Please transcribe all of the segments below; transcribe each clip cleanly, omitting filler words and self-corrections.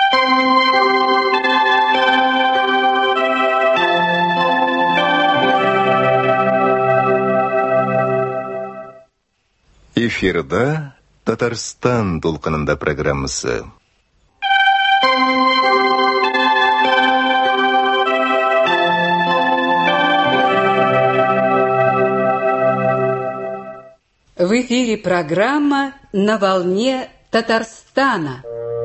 Эфирда Татарстан толқынында программасы. В эфире программа «На волне Татарстана».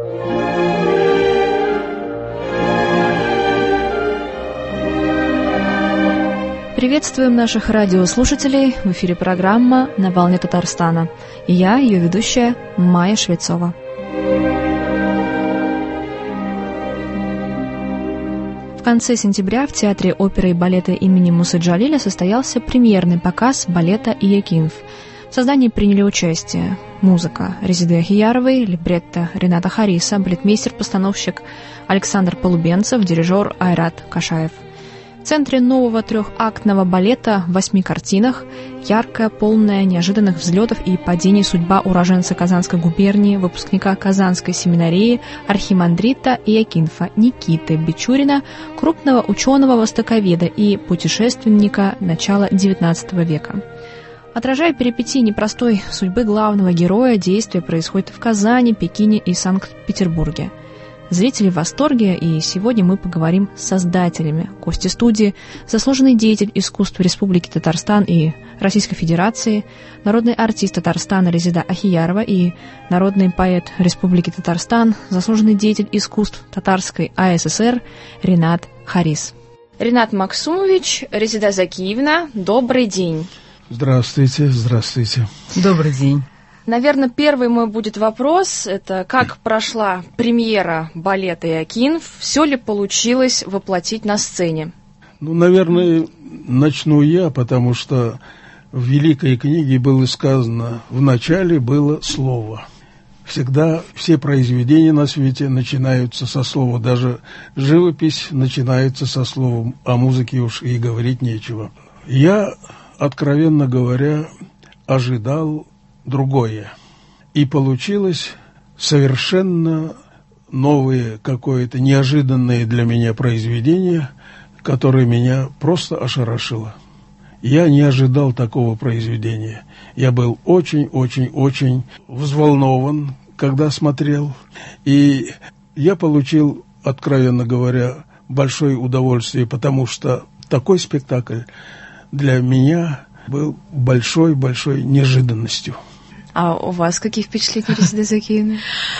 Приветствуем наших радиослушателей. В эфире программа «На волне Татарстана». И я, ее ведущая, Майя Швецова. В конце сентября в Театре оперы и балета имени Мусы Джалиля состоялся премьерный показ балета «Иякинф». В создании приняли участие музыка Резиды Ахияровой, либретто Рената Хариса, балетмейстер-постановщик Александр Полубенцев, дирижер Айрат Кашаев. В центре нового трехактного балета в 8 картинах яркая, полная неожиданных взлетов и падений судьба уроженца Казанской губернии, выпускника Казанской семинарии, архимандрита Иякинфа Никиты Бичурина, крупного ученого-востоковеда и путешественника начала XIX века. Отражая перипетии непростой судьбы главного героя, действие происходит в Казани, Пекине и Санкт-Петербурге. Зрители в восторге, и сегодня мы поговорим с создателями. Гости студии – заслуженный деятель искусств Республики Татарстан и Российской Федерации, народный артист Татарстана Резида Ахиярова и народный поэт Республики Татарстан, заслуженный деятель искусств Татарской АССР Ренат Харис. Ренат Максумович, Резида Закиевна, добрый день. Здравствуйте, здравствуйте. Добрый день. Наверное, первый мой будет вопрос, это как прошла премьера балета «Иякинф», все ли получилось воплотить на сцене? Наверное, начну я, потому что в великой книге было сказано, в начале было слово. Всегда все произведения на свете начинаются со слова, даже живопись начинается со слова, о музыке уж и говорить нечего. Я, откровенно говоря, ожидал другое. И получилось совершенно новое, какое-то неожиданное для меня произведение, которое меня просто ошарашило. Я не ожидал такого произведения. Я был очень-очень-очень взволнован, когда смотрел. И я получил, откровенно говоря, большое удовольствие, потому что такой спектакль для меня был большой-большой неожиданностью. А у вас какие впечатления, Резида Закиевна?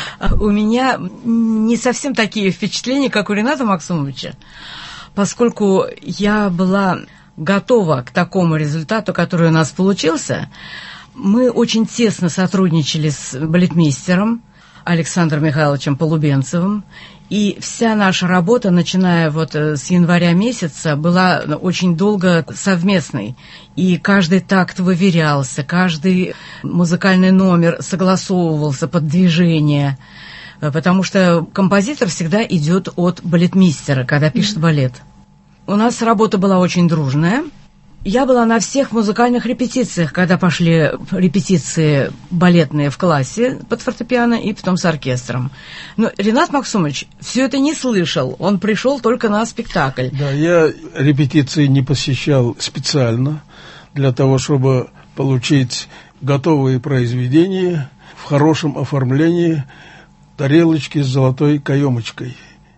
У меня не совсем такие впечатления, как у Рената Максумовича, поскольку я была готова к такому результату, который у нас получился. Мы очень тесно сотрудничали с балетмейстером Александром Михайловичем Полубенцевым, и вся наша работа, начиная с января месяца, была очень долго совместной. И каждый такт выверялся, каждый музыкальный номер согласовывался под движение, потому что композитор всегда идет от балетмейстера, когда пишет балет. У нас работа была очень дружная. Я была на всех музыкальных репетициях, когда пошли репетиции балетные в классе под фортепиано и потом с оркестром. Но Ренат Максумович все это не слышал, он пришел только на спектакль. Да, я репетиции не посещал специально для того, чтобы получить готовые произведения в хорошем оформлении, тарелочки с золотой каемочкой.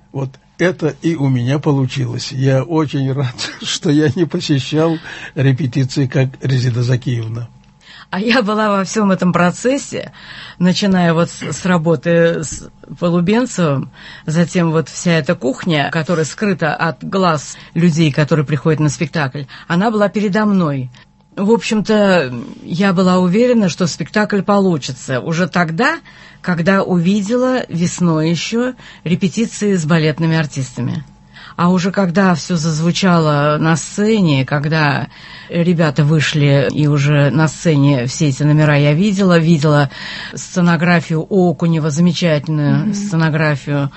Это и у меня получилось. Я очень рад, что я не посещал репетиции, как Резида Закиевна. А я была во всем этом процессе, начиная с работы с Полубенцевым, затем вся эта кухня, которая скрыта от глаз людей, которые приходят на спектакль, она была передо мной. В общем-то, я была уверена, что спектакль получится уже тогда, когда увидела весной еще репетиции с балетными артистами. А уже когда все зазвучало на сцене, когда ребята вышли, и уже на сцене все эти номера я видела сценографию Окунева, замечательную сценографию,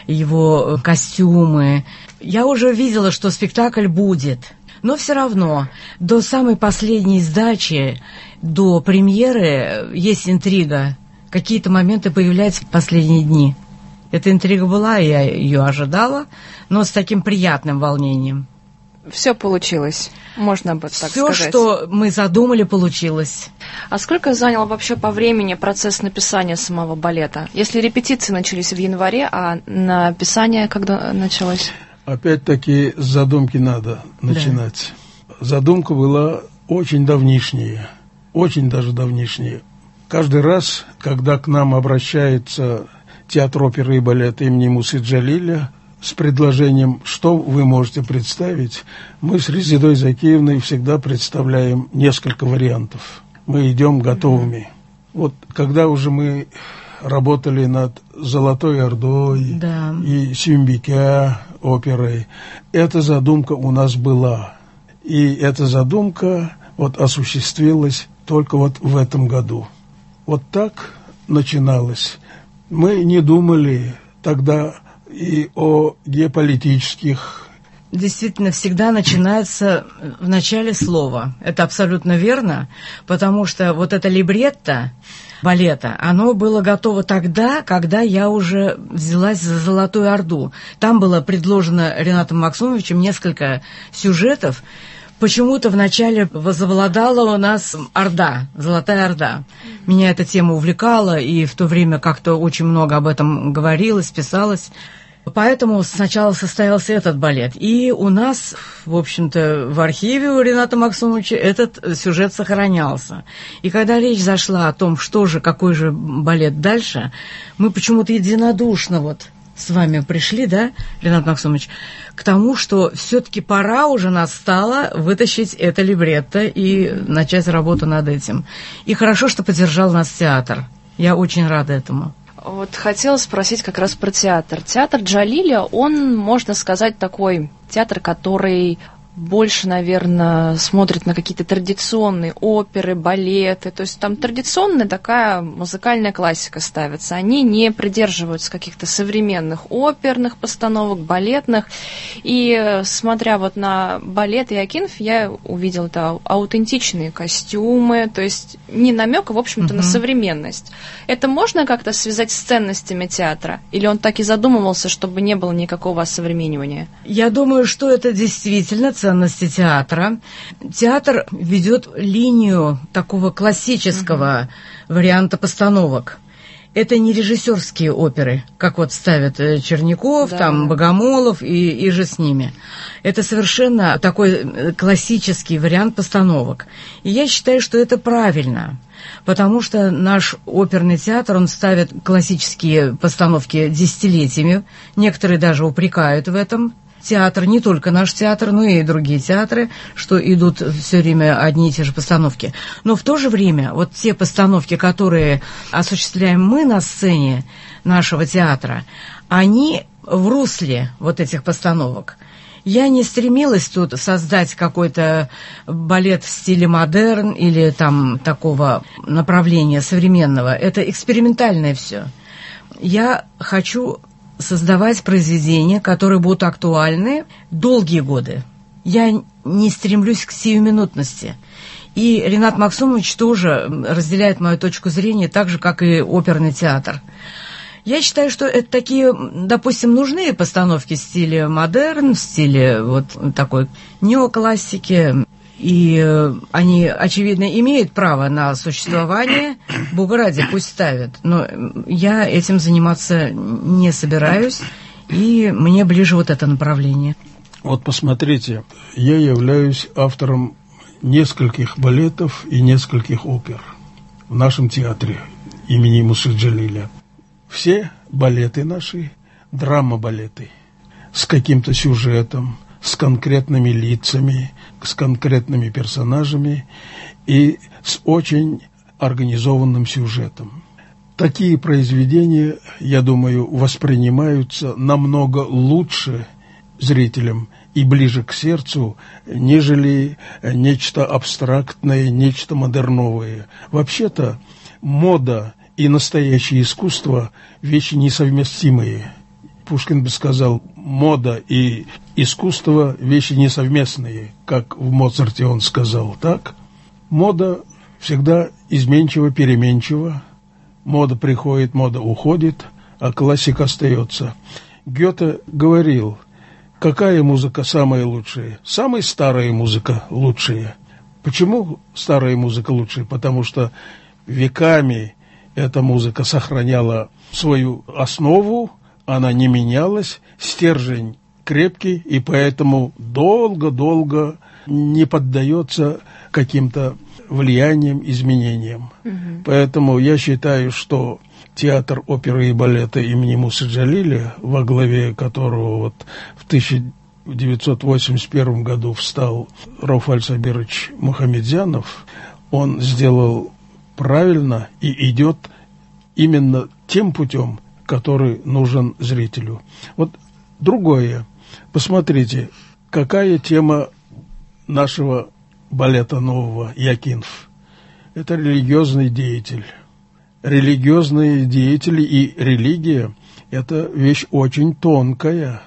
его костюмы. Я уже видела, что спектакль будет. Но все равно до самой последней сдачи, до премьеры есть интрига. Какие-то моменты появляются в последние дни. Эта интрига была, я ее ожидала, но с таким приятным волнением. Все получилось, можно бы так сказать. Все, что мы задумали, получилось. А сколько занял вообще по времени процесс написания самого балета? Если репетиции начались в январе, а написание когда началось? Опять-таки с задумки надо начинать. Да. Задумка была очень давнишняя, очень даже давнишняя. Каждый раз, когда к нам обращается театр оперы и балета имени Мусы Джалиля с предложением, что вы можете представить, мы с Резидой Закиевной всегда представляем несколько вариантов. Мы идем готовыми. Вот когда уже мы работали над «Золотой Ордой» и «Сюмбике» оперой, эта задумка у нас была. И эта задумка вот осуществилась только вот в этом году. Вот так начиналось. Мы не думали тогда и о геополитических. Действительно, всегда начинается в начале слова. Это абсолютно верно, потому что вот это либретто балета, оно было готово тогда, когда я уже взялась за «Золотую Орду». Там было предложено Ренатом Максумовичем несколько сюжетов. Почему-то вначале возобладала у нас Орда, «Золотая Орда». Меня эта тема увлекала, и в то время как-то очень много об этом говорилось, писалось. Поэтому сначала состоялся этот балет. И у нас, в общем-то, в архиве у Рената Максумовича этот сюжет сохранялся. И когда речь зашла о том, что же, какой же балет дальше, мы почему-то единодушно вот с вами пришли, да, Ренат Максумович, к тому, что все-таки пора уже настало вытащить это либретто и начать работу над этим. И хорошо, что поддержал нас театр. Я очень рада этому. Вот хотела спросить как раз про театр. Театр Джалиля, он, можно сказать, такой театр, который больше, наверное, смотрит на какие-то традиционные оперы, балеты. То есть там традиционная такая музыкальная классика ставится. Они не придерживаются каких-то современных оперных постановок, балетных. И смотря вот на балет Иокинф, я увидела это аутентичные костюмы, то есть не намека, в общем-то, на современность. Это можно как-то связать с ценностями театра? Или он так и задумывался, чтобы не было никакого осовременивания? Я думаю, что это действительно ценности театра. Театр ведет линию такого классического варианта постановок. Это не режиссерские оперы, как вот ставят Черняков, там Богомолов и же с ними. Это совершенно такой классический вариант постановок. И я считаю, что это правильно, потому что наш оперный театр, он ставит классические постановки десятилетиями. Некоторые даже упрекают в этом. Театр, не только наш театр, но и другие театры, что идут все время одни и те же постановки. Но в то же время вот те постановки, которые осуществляем мы на сцене нашего театра, они в русле вот этих постановок. Я не стремилась тут создать какой-то балет в стиле модерн или там такого направления современного. Это экспериментальное все. Я хочу создавать произведения, которые будут актуальны долгие годы. Я не стремлюсь к сиюминутности. И Ренат Максумович тоже разделяет мою точку зрения, так же, как и оперный театр. Я считаю, что это такие, допустим, нужные постановки в стиле модерн, в стиле вот такой неоклассики. И они, очевидно, имеют право на существование. Бога ради, пусть ставят. Но я этим заниматься не собираюсь, и мне ближе вот это направление. Вот посмотрите, я являюсь автором нескольких балетов и нескольких опер в нашем театре имени Мусы Джалиля. Все балеты наши, драма-балеты, с каким-то сюжетом, с конкретными лицами, с конкретными персонажами и с очень организованным сюжетом. Такие произведения, я думаю, воспринимаются намного лучше зрителям и ближе к сердцу, нежели нечто абстрактное, нечто модерновое. Вообще-то мода и настоящее искусство – вещи несовместимые. Пушкин бы сказал, мода и искусство – вещи несовместные, как в Моцарте он сказал, так? Мода всегда изменчива, переменчива. Мода приходит, мода уходит, а классика остается. Гёте говорил, какая музыка самая лучшая? Самая старая музыка лучшая. Почему старая музыка лучшая? Потому что веками эта музыка сохраняла свою основу, она не менялась, стержень крепкий, и поэтому долго-долго не поддается каким-то влияниям, изменениям. Поэтому я считаю, что театр оперы и балета имени Мусы Джалиля, во главе которого вот в 1981 году встал Рауф Аль-Сабирович Мухамедзянов, он сделал правильно и идет именно тем путем, который нужен зрителю. Вот другое. Посмотрите, какая тема нашего балета нового «Якинф». Это религиозный деятель. Религиозные деятели и религия – это вещь очень тонкая.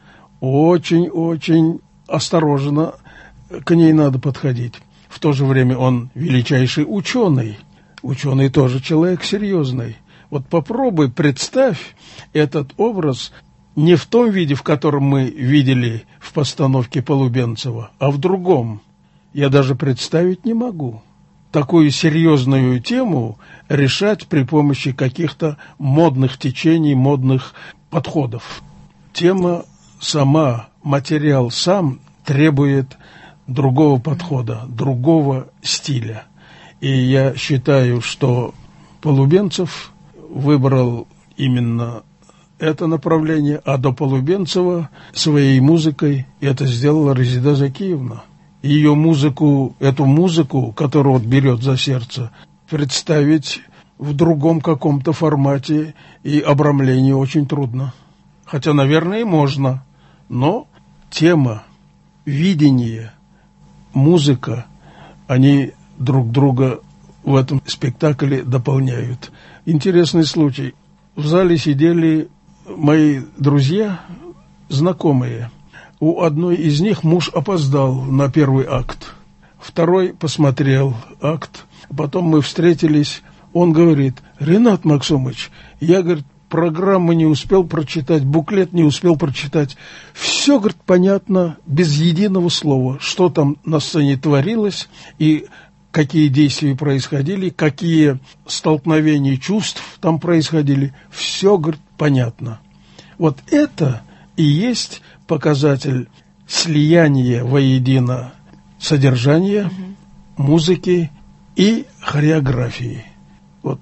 Очень-очень осторожно к ней надо подходить. В то же время он величайший ученый. Ученый тоже человек серьезный. Вот попробуй представь этот образ не в том виде, в котором мы видели в постановке Полубенцева, а в другом. Я даже представить не могу. Такую серьезную тему решать при помощи каких-то модных течений, модных подходов. Тема сама, материал сам требует другого подхода, другого стиля. И я считаю, что Полубенцев выбрал именно это направление, а до Полубенцева своей музыкой это сделала Резида Закиевна. Ее музыку, эту музыку, которую вот берет за сердце, представить в другом каком-то формате и обрамлении очень трудно. Хотя, наверное, и можно. Но тема, видение, музыка, они друг друга в этом спектакле дополняют. Интересный случай. В зале сидели мои друзья, знакомые. У одной из них муж опоздал на первый акт. Второй посмотрел акт. Потом мы встретились. Он говорит: Ренат Максумович, я, говорит, программу не успел прочитать, буклет не успел прочитать. Все, говорит, понятно, без единого слова, что там на сцене творилось и какие действия происходили, какие столкновения чувств там происходили. Все, говорит, понятно. Вот это и есть показатель слияния воедино содержания, музыки и хореографии. Вот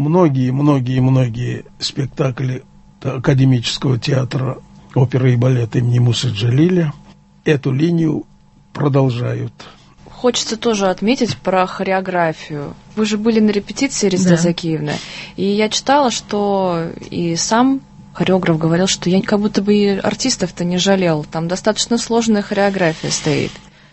многие спектакли академического театра оперы и балета имени Мусы Джалиля эту линию продолжают. Хочется тоже отметить про хореографию. Вы же были на репетиции, Резида Закиевна, и я читала, что и сам хореограф говорил, что я как будто бы и артистов-то не жалел. Там достаточно сложная хореография стоит.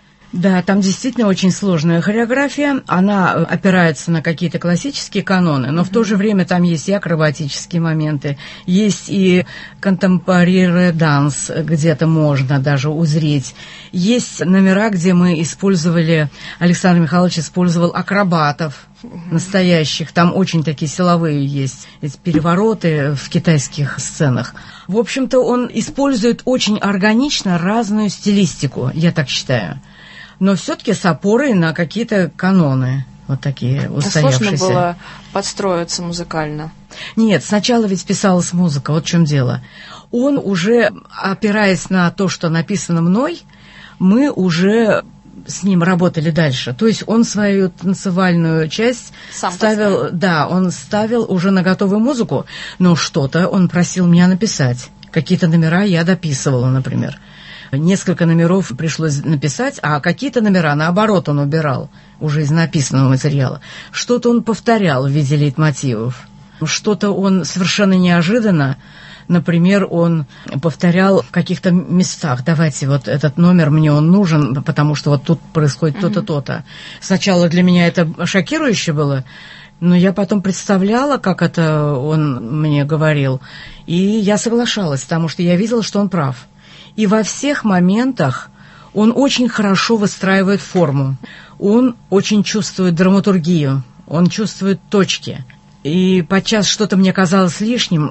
Да, там действительно очень сложная хореография. Она опирается на какие-то классические каноны, но в то же время там есть и акробатические моменты, есть и контемпорари данс, где-то можно даже узреть. Есть номера, где мы использовали, Александр Михайлович использовал акробатов настоящих. Там очень такие силовые есть эти перевороты в китайских сценах. В общем-то, он использует очень органично разную стилистику, я так считаю. Но все-таки с опорой на какие-то каноны, вот такие устоявшиеся. Сложно было подстроиться музыкально? Нет, сначала ведь писалась музыка, вот в чем дело. Он уже, опираясь на то, что написано мной, мы уже с ним работали дальше. То есть он свою танцевальную часть ставил, да, он ставил уже на готовую музыку, но что-то он просил меня написать. Какие-то номера я дописывала, например. Несколько номеров пришлось написать, а какие-то номера, наоборот, он убирал уже из написанного материала. Что-то он повторял в виде лейтмотивов. Что-то он совершенно неожиданно, например, он повторял в каких-то местах. Давайте вот этот номер, мне он нужен, потому что вот тут происходит то-то, то-то. Сначала для меня это шокирующе было, но я потом представляла, как это он мне говорил, и я соглашалась, потому что я видела, что он прав. И во всех моментах он очень хорошо выстраивает форму. Он очень чувствует драматургию, он чувствует точки. И подчас что-то мне казалось лишним,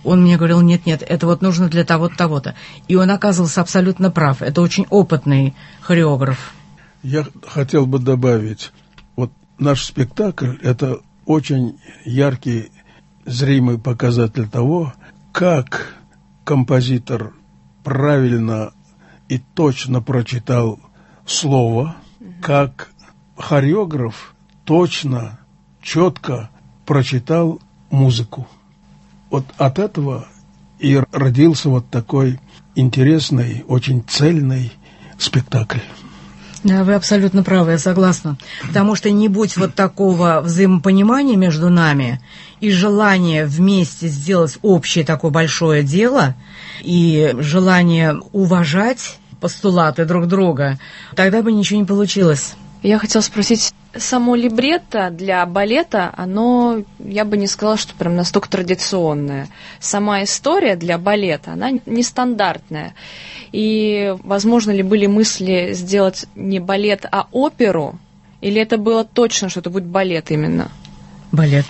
Он мне говорил, нет, это вот нужно для того-то, того-то. И он оказывался абсолютно прав. Это очень опытный хореограф. Я хотел бы добавить, вот наш спектакль – это очень яркий, зримый показатель того, как композитор правильно и точно прочитал слово, как хореограф точно, четко прочитал музыку. Вот от этого и родился вот такой интересный, очень цельный спектакль. Да, вы абсолютно правы, я согласна. Потому что не будь вот такого взаимопонимания между нами и желания вместе сделать общее такое большое дело, и желание уважать постулаты друг друга, тогда бы ничего не получилось. Я хотела спросить, само либретто для балета, оно, я бы не сказала, что прям настолько традиционное. Сама история для балета, она нестандартная. И, возможно ли были мысли сделать не балет, а оперу? Или это было точно, что это будет балет именно? Балет.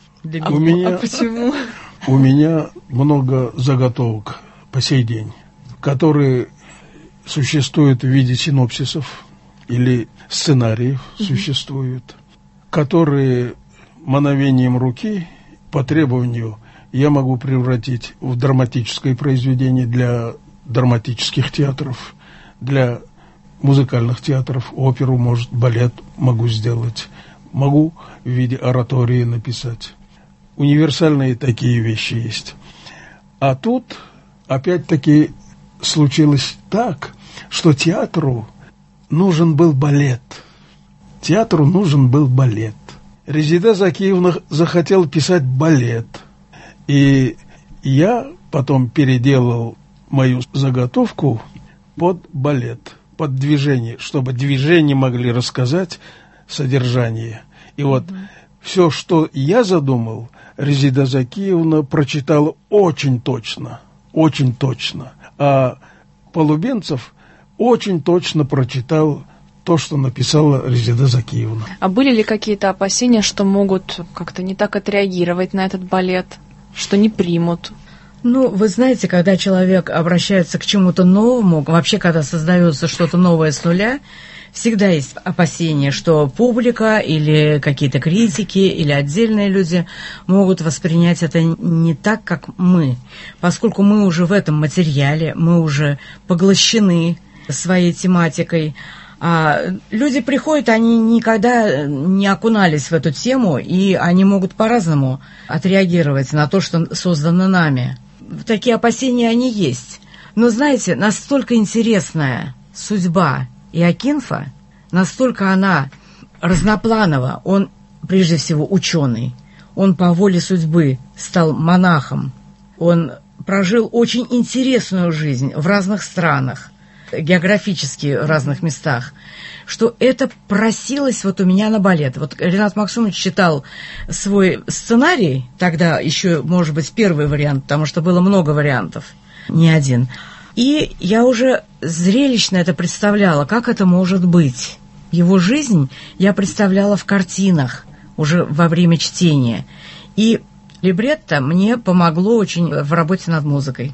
А почему? У меня много заготовок по сей день, которые существуют в виде синопсисов или сценариев существуют, которые мановением руки по требованию я могу превратить в драматическое произведение для драматических театров, для музыкальных театров, оперу, может, балет могу сделать, могу в виде оратории написать. Универсальные такие вещи есть. А тут, опять-таки, случилось так, что театру нужен был балет. Театру нужен был балет. Резида Закиевна захотела писать балет. И я потом переделал мою заготовку под балет, под движение, чтобы движения могли рассказать содержание. И вот все, что я задумал, Резида Закиевна прочитала очень точно, а Полубенцев очень точно прочитал то, что написала Резида Закиевна. А были ли какие-то опасения, что могут как-то не так отреагировать на этот балет, что не примут? Ну, вы знаете, когда человек обращается к чему-то новому, вообще, когда создается что-то новое с нуля, всегда есть опасения, что публика или какие-то критики или отдельные люди могут воспринять это не так, как мы. Поскольку мы уже в этом материале, мы уже поглощены своей тематикой. А люди приходят, они никогда не окунались в эту тему, и они могут по-разному отреагировать на то, что создано нами. Такие опасения они есть. Но, знаете, настолько интересная судьба Иокинфа, настолько она разнопланова. Он, прежде всего, ученый. Он по воле судьбы стал монахом. Он прожил очень интересную жизнь в разных странах, географически в разных местах, что это просилось вот у меня на балет. Вот Ренат Максумович читал свой сценарий, тогда еще, может быть, первый вариант, потому что было много вариантов, не один. И я уже зрелищно это представляла, как это может быть. Его жизнь я представляла в картинах уже во время чтения. И либретто мне помогло очень в работе над музыкой.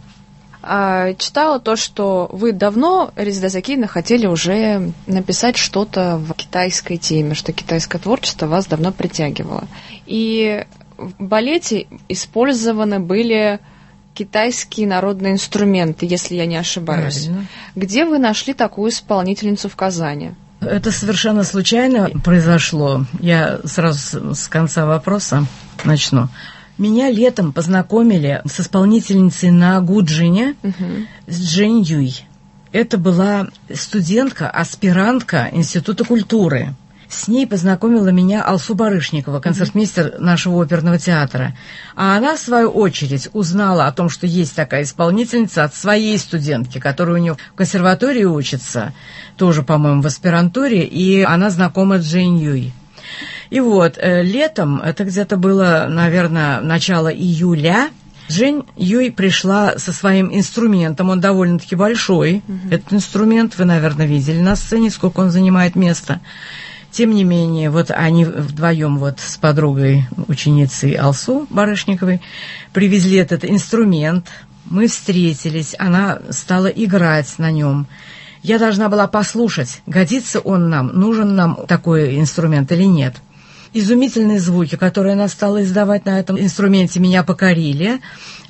Читала то, что вы давно, Резида Закиевна, хотели уже написать что-то в китайской теме, что китайское творчество вас давно притягивало. И в балете использованы были китайские народные инструменты, если я не ошибаюсь. Правильно. Где вы нашли такую исполнительницу в Казани? Это совершенно случайно произошло. Я сразу с конца вопроса начну. Меня летом познакомили с исполнительницей на Гуджине, с Джень Юй. Это была студентка, аспирантка Института культуры. С ней познакомила меня Алсу Барышникова, концертмейстер нашего оперного театра. А она, в свою очередь, узнала о том, что есть такая исполнительница от своей студентки, которая у нее в консерватории учится, тоже, по-моему, в аспирантуре, и она знакома с Джень Юй. И вот, летом, это где-то было, наверное, начало июля, Джень Юй пришла со своим инструментом, он довольно-таки большой, этот инструмент, вы, наверное, видели на сцене, сколько он занимает места. Тем не менее, вот они вдвоем вот с подругой, ученицей Алсу Барышниковой, привезли этот инструмент. Мы встретились, она стала играть на нем. Я должна была послушать, годится он нам, нужен нам такой инструмент или нет. Изумительные звуки, которые она стала издавать на этом инструменте, меня покорили.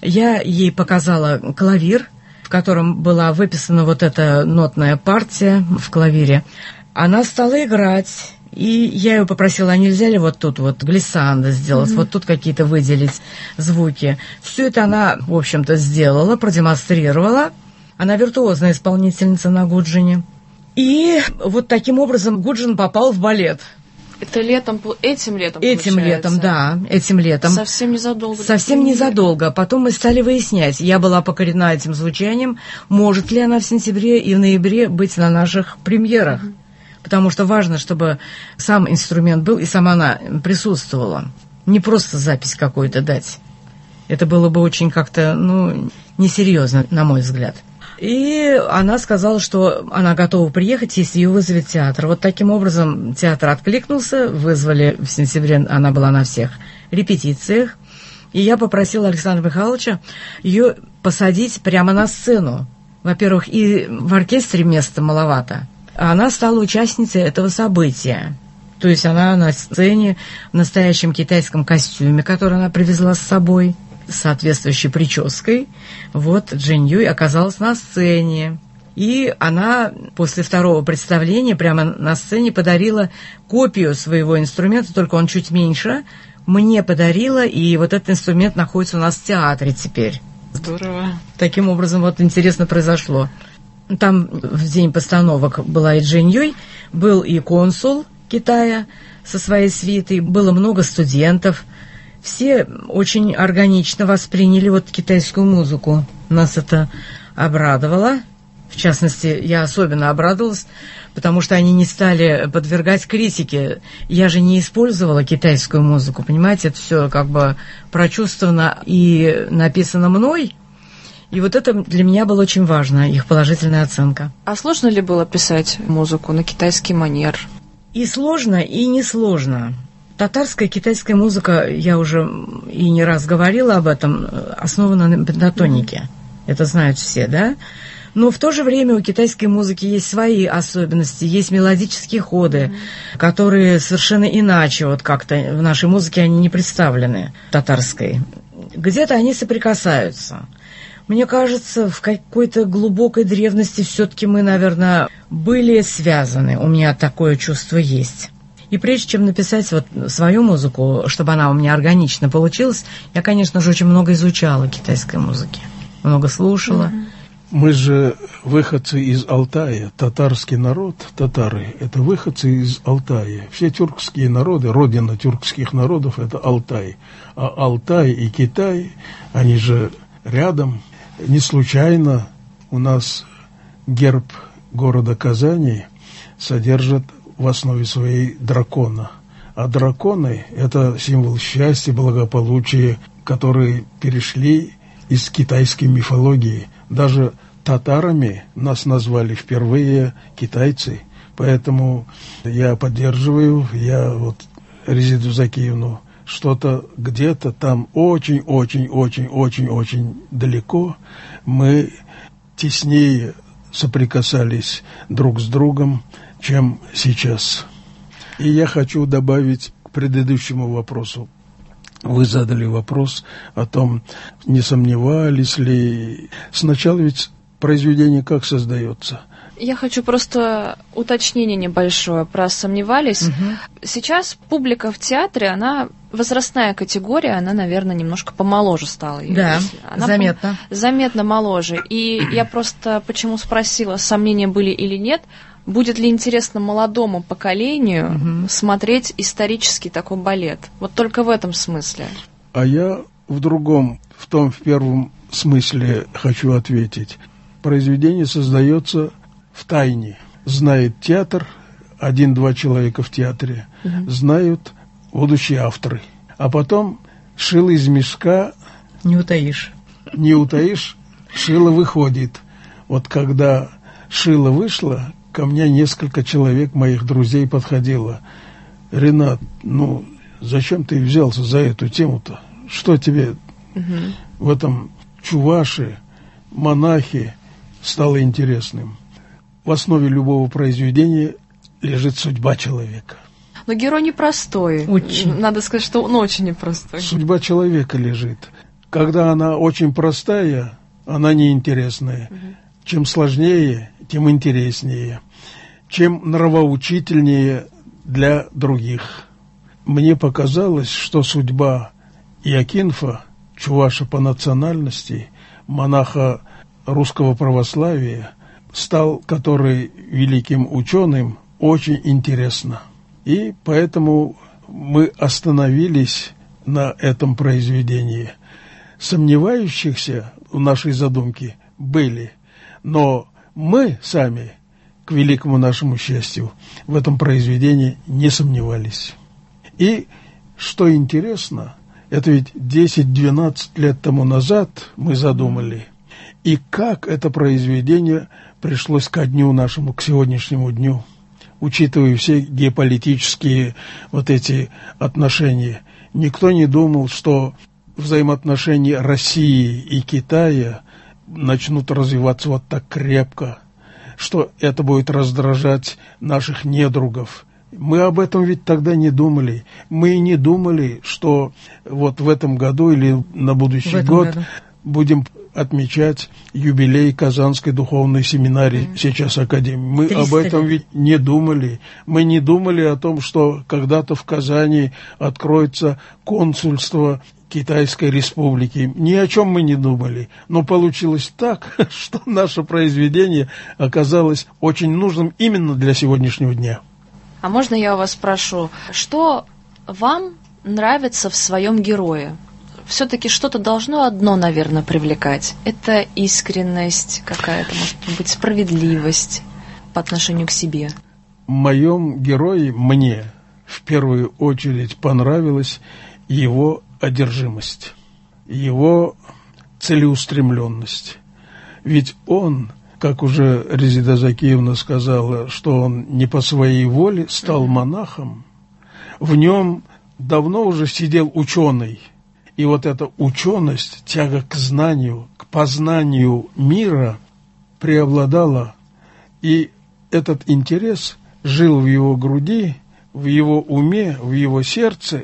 Я ей показала клавир, в котором была выписана вот эта нотная партия в клавире. Она стала играть, и я ее попросила, а нельзя ли вот тут вот глиссандо сделать, вот тут какие-то выделить звуки. Все это она, в общем-то, сделала, продемонстрировала. Она виртуозная исполнительница на гуджине. И вот таким образом гуджин попал в балет. Это летом, этим летом, Этим летом, да, этим летом. Совсем незадолго. Совсем незадолго. Потом мы стали выяснять. Я была покорена этим звучанием, может ли она в сентябре и в ноябре быть на наших премьерах. Потому что важно, чтобы сам инструмент был и сама она присутствовала. Не просто запись какую-то дать. Это было бы очень как-то, несерьезно, на мой взгляд. И она сказала, что она готова приехать, если ее вызовет театр. Вот таким образом театр откликнулся, вызвали в сентябре, она была на всех репетициях. И я попросила Александра Михайловича ее посадить прямо на сцену. Во-первых, и в оркестре места маловато. А она стала участницей этого события. То есть она на сцене в настоящем китайском костюме, который она привезла с собой, с соответствующей прической. Вот Джин Юй оказалась на сцене. И она после второго представления прямо на сцене подарила копию своего инструмента, только он чуть меньше, мне подарила, и вот этот инструмент находится у нас в театре теперь. Здорово. Таким образом, вот интересно произошло. Там в день постановок была и Джин Юй, был и консул Китая со своей свитой, было много студентов. Все очень органично восприняли вот китайскую музыку. Нас это обрадовало. В частности, я особенно обрадовалась, потому что они не стали подвергать критике. Я же не использовала китайскую музыку, понимаете? Это все как бы прочувствовано и написано мной. И вот это для меня было очень важно, их положительная оценка. А сложно ли было писать музыку на китайский манер? И сложно, и несложно. Татарская, китайская музыка, я уже и не раз говорила об этом, основана на пентатонике. Это знают все, да? Но в то же время у китайской музыки есть свои особенности, есть мелодические ходы, которые совершенно иначе, вот как-то в нашей музыке они не представлены, татарской. Где-то они соприкасаются. Мне кажется, в какой-то глубокой древности все-таки мы, наверное, были связаны. У меня такое чувство есть. И прежде чем написать вот свою музыку, чтобы она у меня органично получилась, я, конечно же, очень много изучала китайской музыки, много слушала. Мы же выходцы из Алтая, татарский народ, татары, это выходцы из Алтая. Все тюркские народы, родина тюркских народов – это Алтай. А Алтай и Китай, они же рядом. Не случайно у нас герб города Казани содержит в основе своей дракона. А драконы – это символ счастья, благополучия, которые перешли из китайской мифологии. Даже татарами нас назвали впервые китайцы. Поэтому я поддерживаю, я вот Резиду Закиевну, что-то где-то там очень-очень-очень-очень-очень далеко мы теснее соприкасались друг с другом, чем сейчас. И я хочу добавить к предыдущему вопросу. Вы задали вопрос о том, не сомневались ли. Сначала ведь произведение как создается? Я хочу просто уточнение небольшое про сомневались. Сейчас публика в театре, она возрастная категория, она, наверное, немножко помоложе стала. Да, она заметно. Заметно моложе. И я просто почему спросила, сомнения были или нет, будет ли интересно молодому поколению смотреть исторический такой балет. Вот только в этом смысле. А я в первом смысле хочу ответить. Произведение создается в тайне. Знает театр, 1-2 человека в театре, знают будущие авторы. А потом шило из мешка... Не утаишь. Не утаишь, шило выходит. Вот когда шило вышло, ко мне несколько человек, моих друзей, подходило. Ренат, ну, зачем ты взялся за эту тему-то? Что тебе в этом чуваши, монахи стало интересным? В основе любого произведения лежит судьба человека. Но герой непростой. Очень. Надо сказать, что он очень непростой. Судьба человека лежит. Когда она очень простая, она неинтересная. Чем сложнее, тем интереснее. Чем нравоучительнее для других. Мне показалось, что судьба Иокинфа, чуваша по национальности, монаха русского православия, стал который великим ученым, очень интересна. И поэтому мы остановились на этом произведении. Сомневающихся в нашей задумке были, но мы сами, к великому нашему счастью, в этом произведении не сомневались. И, что интересно, это ведь 10-12 лет тому назад мы задумали, и как это произведение пришлось ко дню нашему, к сегодняшнему дню, учитывая все геополитические вот эти отношения. Никто не думал, что взаимоотношения России и Китая начнут развиваться вот так крепко, что это будет раздражать наших недругов. Мы об этом ведь тогда не думали. Мы и не думали, что вот в этом году или на будущий год будем отмечать юбилей Казанской духовной семинарии, сейчас Академии. Мы об этом ведь не думали. Мы не думали о том, что когда-то в Казани откроется консульство Китайской Республики. Ни о чем мы не думали. Но получилось так, что наше произведение оказалось очень нужным именно для сегодняшнего дня. А можно я у вас спрошу, что вам нравится в своем герое? Все-таки что-то должно одно, наверное, привлекать. Это искренность какая-то, может быть, справедливость по отношению к себе. В моем герое мне в первую очередь понравилась его одержимость, его целеустремленность. Ведь он, как уже Резида Закиевна сказала, что он не по своей воле стал монахом, в нем давно уже сидел ученый. И вот эта ученость, тяга к знанию, к познанию мира преобладала. И этот интерес жил в его груди, в его уме, в его сердце.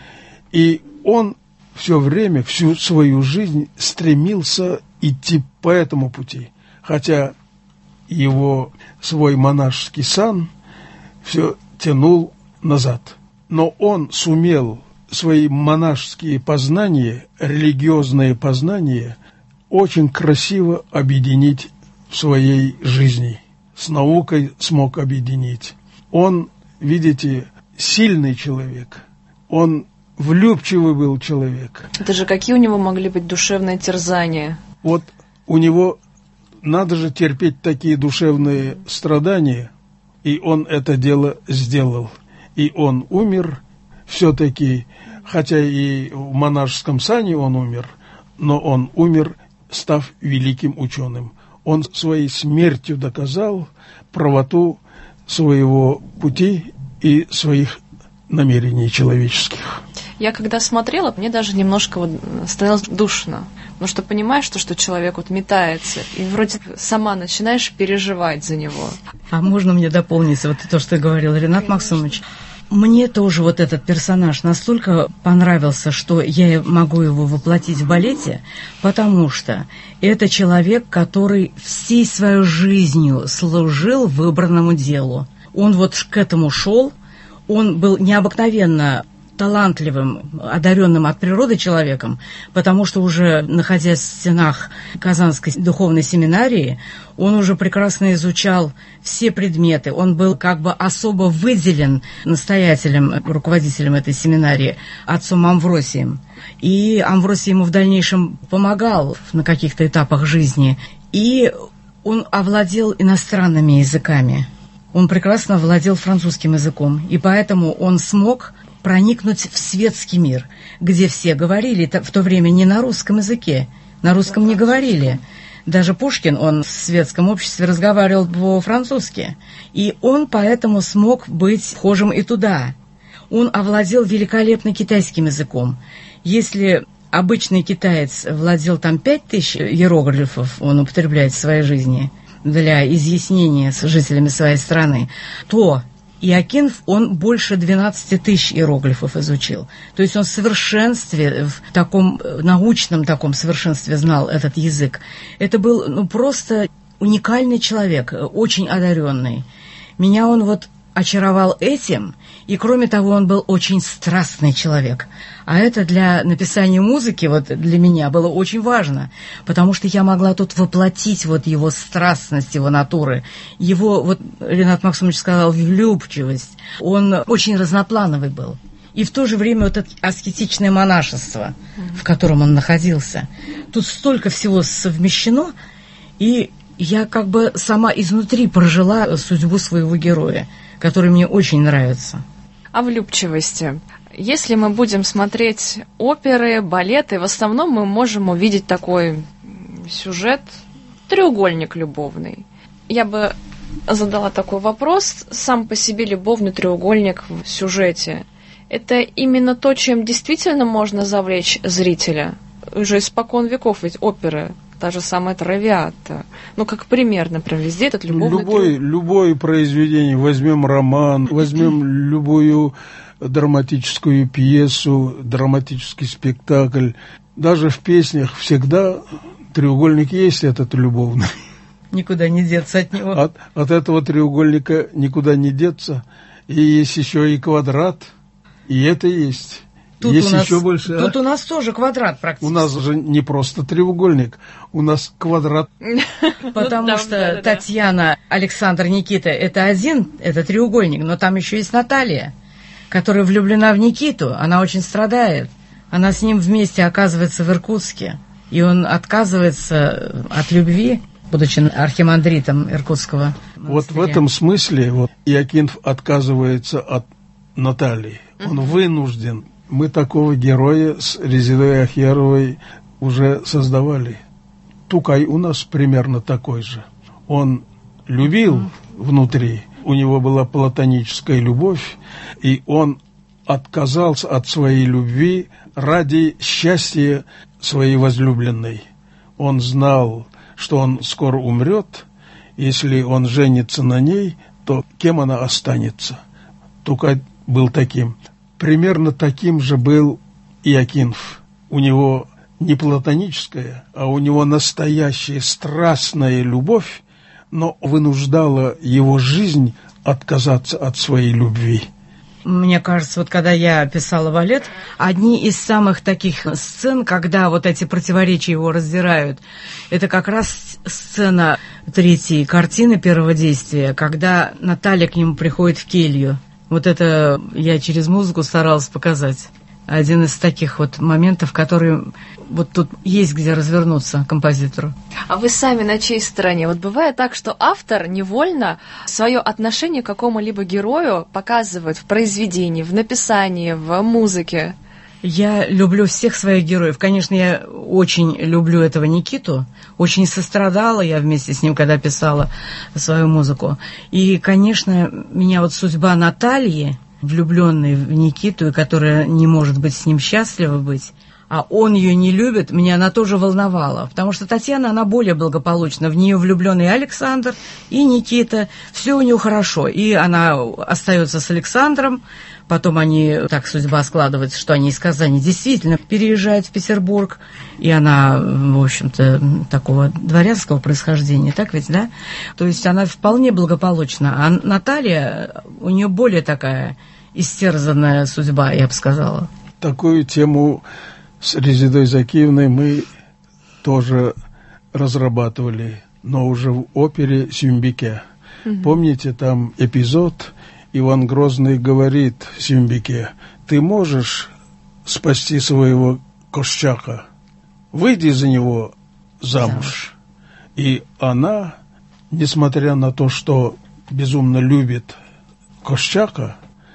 И он все время, всю свою жизнь стремился идти по этому пути. Хотя его свой монашеский сан все тянул назад. Но он сумел свои монашеские познания, религиозные познания очень красиво объединить в своей жизни. С наукой смог объединить. Он, видите, сильный человек. Он влюбчивый был человек. Это же какие у него могли быть душевные терзания? Вот у него надо же терпеть такие душевные страдания, и он это дело сделал. И он умер все-таки, хотя и в монашеском сане он умер, но он умер, став великим ученым. Он своей смертью доказал правоту своего пути и своих намерений человеческих. Я когда смотрела, мне даже немножко становилось душно. Потому что понимаешь, что человек метается, и вроде сама начинаешь переживать за него. А можно мне дополнить вот то, что говорил Ренат Максимович? Мне тоже вот этот персонаж настолько понравился, что я могу его воплотить в балете, потому что это человек, который всей своей жизнью служил выбранному делу. Он вот к этому шел, он был необыкновенно талантливым, одаренным от природы человеком, потому что уже находясь в стенах Казанской духовной семинарии, он уже прекрасно изучал все предметы. Он был как бы особо выделен настоятелем, руководителем этой семинарии, отцом Амвросием. И Амвросий ему в дальнейшем помогал на каких-то этапах жизни. И он овладел иностранными языками. Он прекрасно владел французским языком. И поэтому он смог проникнуть в светский мир, где все говорили в то время не на русском языке, на русском не говорили. Даже Пушкин, он в светском обществе разговаривал по-французски. И он поэтому смог быть вхожим и туда. Он овладел великолепно китайским языком. Если обычный китаец владел там 5000 иероглифов, он употребляет в своей жизни для изъяснения с жителями своей страны, то Иоакинф, он больше 12 000 иероглифов изучил. То есть он в совершенстве, в таком научном таком совершенстве знал этот язык. Это был просто уникальный человек, очень одаренный. Меня он вот очаровал этим, и кроме того, он был очень страстный человек. А это для написания музыки, вот для меня было очень важно, потому что я могла тут воплотить вот его страстность, его натуры, его, вот Ренат Максимович сказал, влюбчивость. Он очень разноплановый был. И в то же время вот это аскетичное монашество, в котором он находился. Тут столько всего совмещено, и я как бы сама изнутри прожила судьбу своего героя, который мне очень нравится. О влюбчивости. Если мы будем смотреть оперы, балеты, в основном мы можем увидеть такой сюжет, треугольник любовный. Я бы задала такой вопрос. Сам по себе любовный треугольник в сюжете – это именно то, чем действительно можно завлечь зрителя? Уже испокон веков ведь оперы, та же самая «Травиата». Ну, как пример, например, везде этот любовный Любое произведение, возьмем роман, возьмем любую драматическую пьесу, драматический спектакль. Даже в песнях всегда треугольник есть этот любовный. Никуда не деться от него. От этого треугольника никуда не деться. И есть еще и квадрат, и это есть. Тут, есть у нас, еще больше, тут у нас тоже квадрат практически. У нас же не просто треугольник, у нас квадрат. Потому что Татьяна, Александр, Никита – это один, это треугольник, но там еще есть Наталья, которая влюблена в Никиту, она очень страдает. Она с ним вместе оказывается в Иркутске, и он отказывается от любви, будучи архимандритом Иркутского монастыря. Вот в этом смысле Иоакинф отказывается от Натальи. Он вынужден. Мы такого героя с Резедой Ахьяровой уже создавали. Тукай у нас примерно такой же. Он любил внутри, у него была платоническая любовь, и он отказался от своей любви ради счастья своей возлюбленной. Он знал, что он скоро умрет, если он женится на ней, то кем она останется? Тукай был таким. Примерно таким же был Иоакинф. У него не платоническая, а у него настоящая страстная любовь, но вынуждала его жизнь отказаться от своей любви. Мне кажется, вот когда я писала балет, одни из самых таких сцен, когда вот эти противоречия его раздирают, это как раз сцена третьей картины первого действия, когда Наталья к нему приходит в келью. Вот это я через музыку старалась показать. Один из таких вот моментов, которые вот тут есть где развернуться композитору. А вы сами на чьей стороне? Вот бывает так, что автор невольно свое отношение к какому-либо герою показывает в произведении, в написании, в музыке. Я люблю всех своих героев. Конечно, я очень люблю этого Никиту. Очень сострадала я вместе с ним, когда писала свою музыку. И, конечно, меня вот судьба Натальи, влюбленной в Никиту, и которая не может быть с ним счастлива быть, а он ее не любит, меня она тоже волновала. Потому что Татьяна, она более благополучна. В нее влюбленный Александр и Никита. Все у нее хорошо. И она остается с Александром. Потом они, так судьба складывается, что они из Казани действительно переезжают в Петербург. И она, в общем-то, такого дворянского происхождения, так ведь, да? То есть она вполне благополучна. А Наталья, у нее более такая истерзанная судьба, я бы сказала. Такую тему с Резедой Закиевной мы тоже разрабатывали, но уже в опере «Сюмбике». Помните, там эпизод, Иван Грозный говорит Сюмбике: «Ты можешь спасти своего Кошчака? Выйди за него замуж». И она, несмотря на то, что безумно любит Кошчака,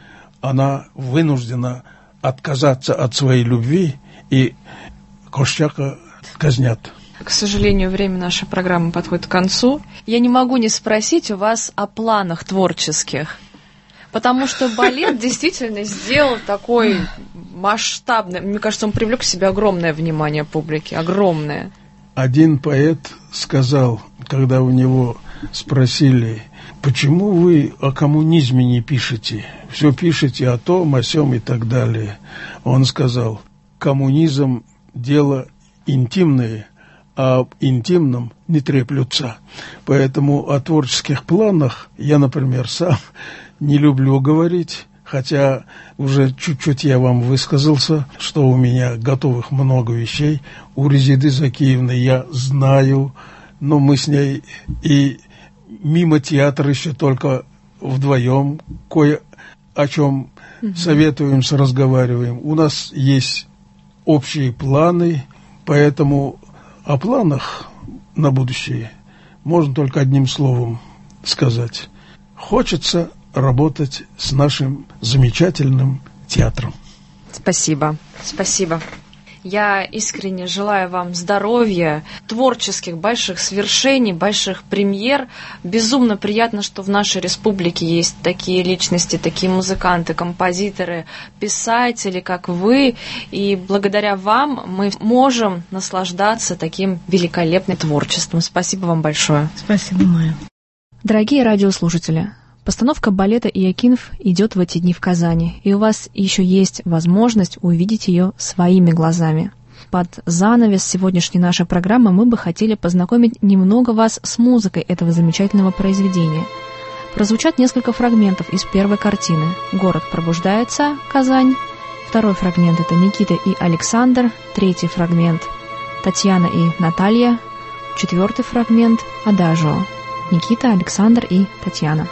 она вынуждена отказаться от своей любви, и Кошчака казнят. к сожалению, время нашей программы подходит к концу. Я не могу не спросить у вас о планах творческих. Потому что балет действительно сделал такой масштабный... Мне кажется, он привлек к себе огромное внимание публики. Огромное. Один поэт сказал, когда у него спросили, почему вы о коммунизме не пишете? Все пишете о том, о сём и так далее. Он сказал, коммунизм – дело интимное, а об интимном не треплются. Поэтому о творческих планах я, например, сам не люблю говорить, хотя уже чуть-чуть я вам высказался, что у меня готовых много вещей. У Резиды Закиевны я знаю, но мы с ней и мимо театра еще только вдвоем кое о чем советуемся, разговариваем. У нас есть общие планы, поэтому о планах на будущее можно только одним словом сказать. Хочется работать с нашим замечательным театром. Спасибо. Спасибо. Я искренне желаю вам здоровья, творческих больших свершений, больших премьер. Безумно приятно, что в нашей республике есть такие личности, такие музыканты, композиторы, писатели, как вы. И благодаря вам мы можем наслаждаться таким великолепным творчеством. Спасибо вам большое. Спасибо, Майя. Дорогие радиослушатели, постановка балета «Иокинф» идет в эти дни в Казани, и у вас еще есть возможность увидеть ее своими глазами. Под занавес сегодняшней нашей программы мы бы хотели познакомить немного вас с музыкой этого замечательного произведения. Прозвучат несколько фрагментов из первой картины «Город пробуждается. Казань». Второй фрагмент — это Никита и Александр. Третий фрагмент — Татьяна и Наталья. Четвертый фрагмент — «Адажио». Никита, Александр и Татьяна.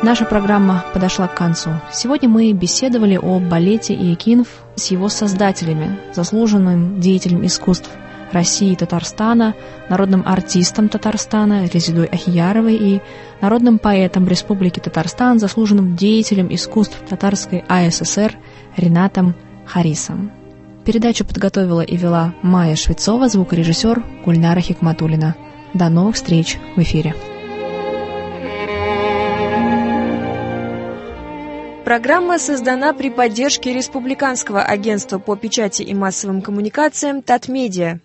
Наша программа подошла к концу. Сегодня мы беседовали о балете Иокинф с его создателями, заслуженным деятелем искусств России и Татарстана, народным артистом Татарстана Резидой Ахияровой и народным поэтом Республики Татарстан, заслуженным деятелем искусств Татарской АССР Ринатом Харисом. Передачу подготовила и вела Майя Швецова, звукорежиссер Гульнара Хикматуллина. До новых встреч в эфире. Программа создана при поддержке Республиканского агентства по печати и массовым коммуникациям «Татмедиа».